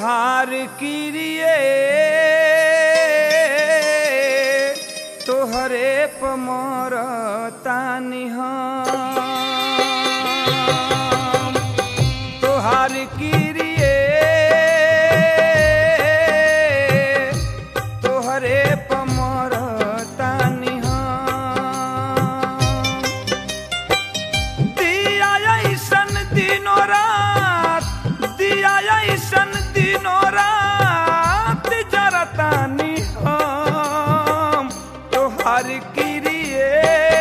तोहार किरिए तोहरे पमरतानी हम तोहार किरिए तोहरे पमरतानी हम दिया ऐसन दिनों रात दिया ऐसन दिनों रात जरतानी हम तोहार किरिए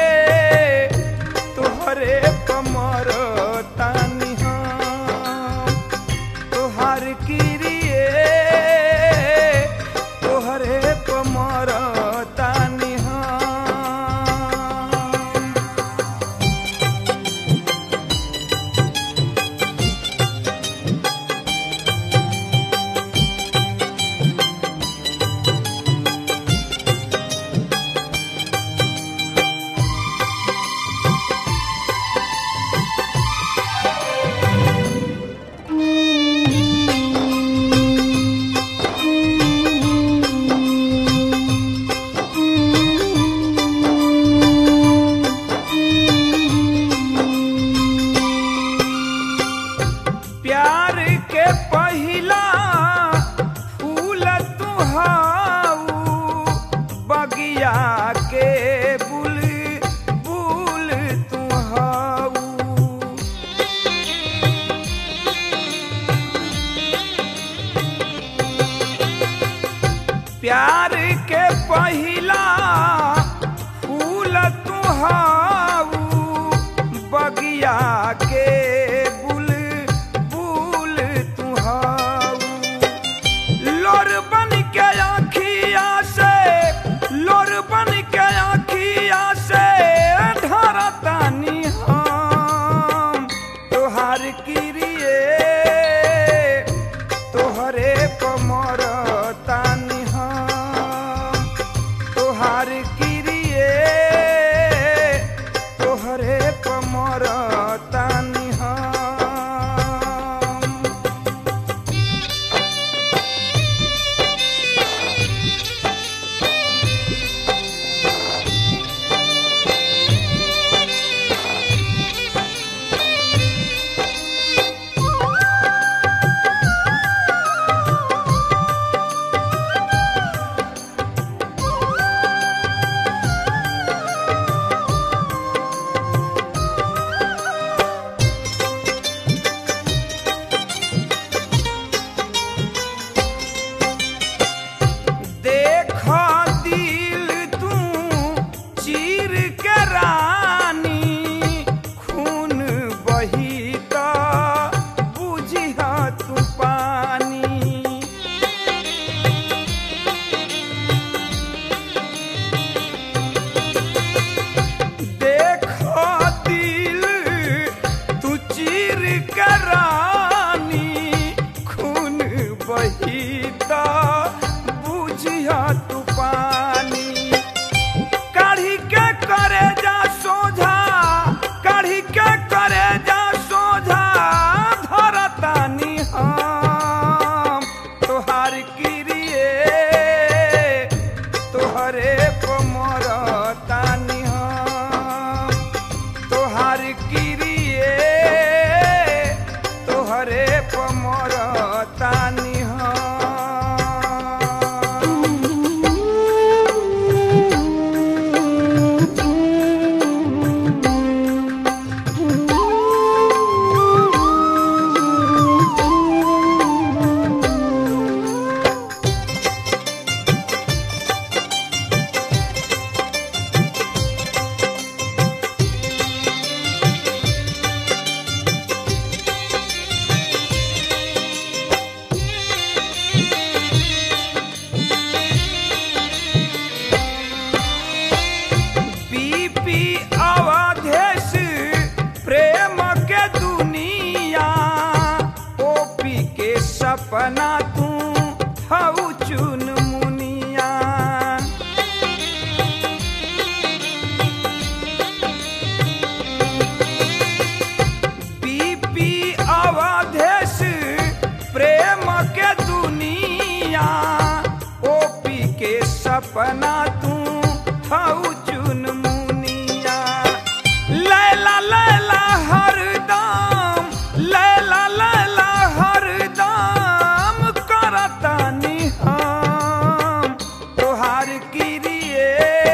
तोहरे पमरतानी हम तोहार किरिए तोहरे पमरतानी हम। प्यार के पहिला फूल तू हाऊ बगिया के बुलबुल तू हाऊ प्यार के पहिला फूल तू हाऊ बगिया के लोर बन के आँखिया से लोर बन के आँखिया से ढरतानी हम तोहार किरिए तोहरे पमरतानी हम तोहार किरिए तोहरे पमरतानी हम। बहिता बुझिया तू पानी काढ़ी के करे जा सोझा काढ़ी के करे जा सोझा धरतानी हम तोहार किरिए तोहरे पमरतानी हम तोहार किरिए तोहरे पमरतानी हम। अवधेश प्रेम के दुनिया ओपी के सपना तू हऊ चुन मुनिया बीपी अवधेश प्रेम के सपना तू हऊ चुन मुनिया। लैला लैला हरदम, लैला लैला हरदम करतानी हम तोहार किरिए,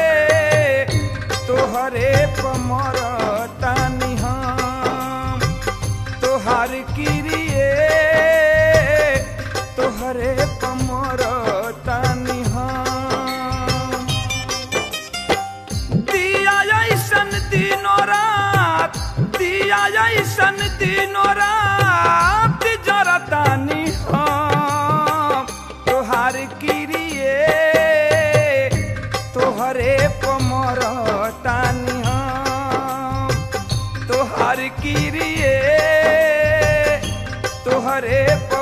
तोहरे पमरतानी हम तोहार किरिए, तोहरे पमरतानी हम। दिया ऐसन दिनों रात, दिया ऐसन दिनों रात जरतानी हम तोहार किरिए, तोहरे पमरतानी हम तोहार किरिए, तोहरे